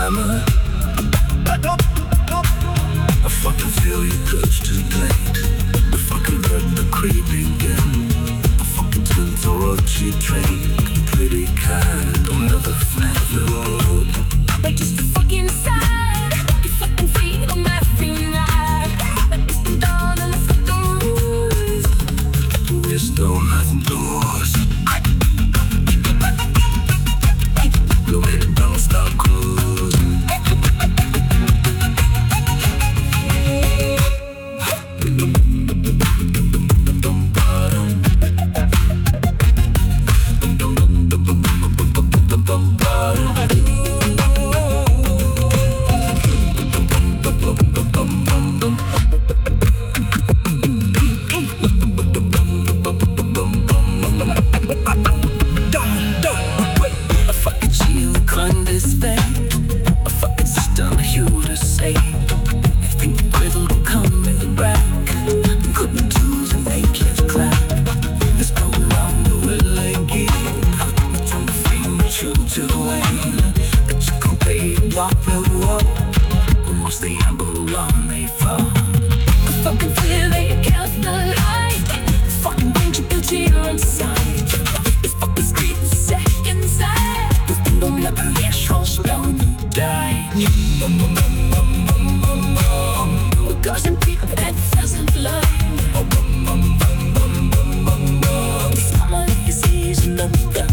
summer. I fucking feel your touch tonight. I fucking heard the creeping in. I fucking turn to Rochi train. Pretty kind, don't ever flag the road. Like just the fucking side. You fucking feet on my finger. Like it's the dawn and the fucking rules. There's no nothing doors. Go ahead and don't stop cruising. Walk the walk, once they humble on they fall. I fucking feel that you count the light. Fucking bring you guilty on sight. This fucking street is set inside. This thing don't let me get strong, down to die. The girls and people that doesn't fly. This summer is easy, none of them.